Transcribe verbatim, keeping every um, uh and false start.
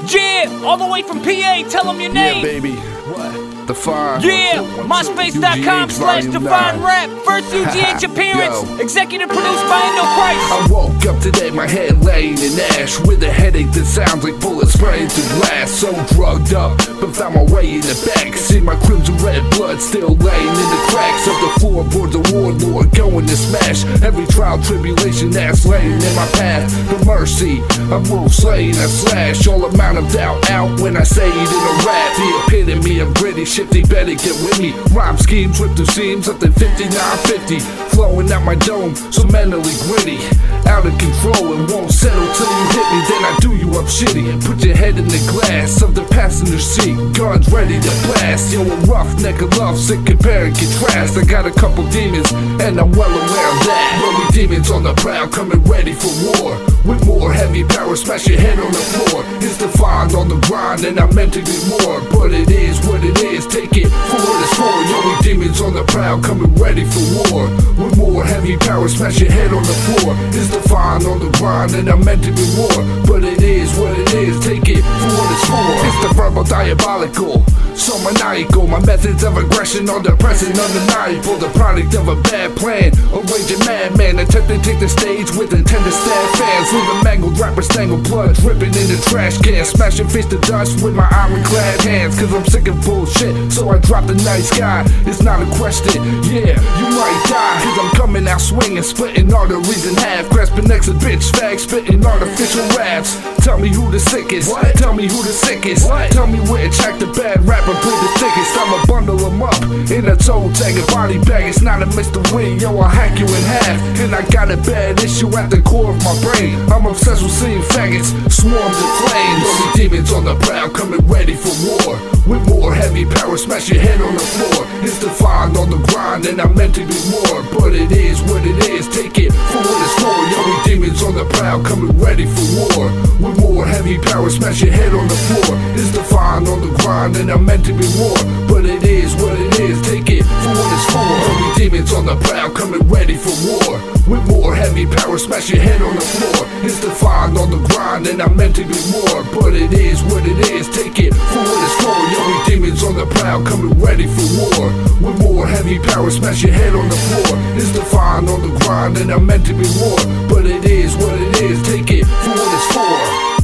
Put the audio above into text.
Yeah, all the way from P A, tell them your Yeah, name. baby. What? The fire. Yeah, MySpace.com slash Define Rap. First U G H appearance. Yo. Executive produced by Indo Christ. I woke up today, my head laying in ash, with a headache that sounds like bullets spraying through glass. So drugged up, but found my way in the back. See my crimson red blood still laying in the cracks of the floorboards of warlord going to smash every trial tribulation that's laying in my path. The mercy of wolf slaying a slash, all amount of doubt out when I say it in a rap. The epitome of gritty shit, they better get with me. Rhyme schemes ripped through seams up to fifty-nine fifty, flowing out my dome, so mentally gritty, out of control and won't settle till you hit me. Then I do you up shitty and put your head in the glass of the passenger seat, guns ready to blast. Yo, a roughneck of love, sick compare and contrast. I got a couple demons and I'm well aware of that. But we demons on the prowl, coming ready for war, with more heavy power, smash your head on the floor. It's defined on the grind and I'm meant to be more, but it is what it is, take it for what it's for. Yo, we demons on the prowl, coming ready for war, with more heavy power, smash your head on the floor. It's defined on the grind and I'm meant to be more, but it is what it is, take it for what it's for. It's the verbal diabolical, so maniacal. My methods of aggression are depressing, undeniable. The product of a bad plan, a raging madman attempting to take the stage with intent to stab fans. Leaving mangled rappers tangled, blood dripping in the trash can, smashing face to dust with my ironclad hands. Cause I'm sick of bullshit, so I drop the night sky. It's not a question, yeah, you might die. Cause I'm coming out swinging, splitting arteries in half, grasping next to bitch fag, spitting artificial raps. Tell me who the sickest, what? Tell me who the sickest, what? Tell me which act the bad rapper bleed the thickest. I'ma bundle them up in a toe tag and body bag. It's not a mystery, yo, I'll hack you in half. And I got a bad issue at the core of my brain. I'm obsessed with seeing faggots swarm the flames. Only demons on the prowl, coming ready for war, with more heavy power, smash your head on the floor. It's defined on the grind and I'm meant to be more, but it is what it is, take it for what it's for. Yo, we demons on the prowl, coming ready for war, with more heavy power, smash your head on the floor. It's defined on the grind and I'm meant to be more, but it is what it is, take it for what it's for. Yo, we demons on the prowl, coming ready for war, with more heavy power, smash your head on the floor. It's defined on the grind and I'm meant to be more, but it is what it is, take it for what it's for. Yo, we demons on the prowl, coming ready for war, with more heavy power, smash your head on the floor. It's defined on the grind and I'm meant to be more, but it is what it is, take it for what it's for.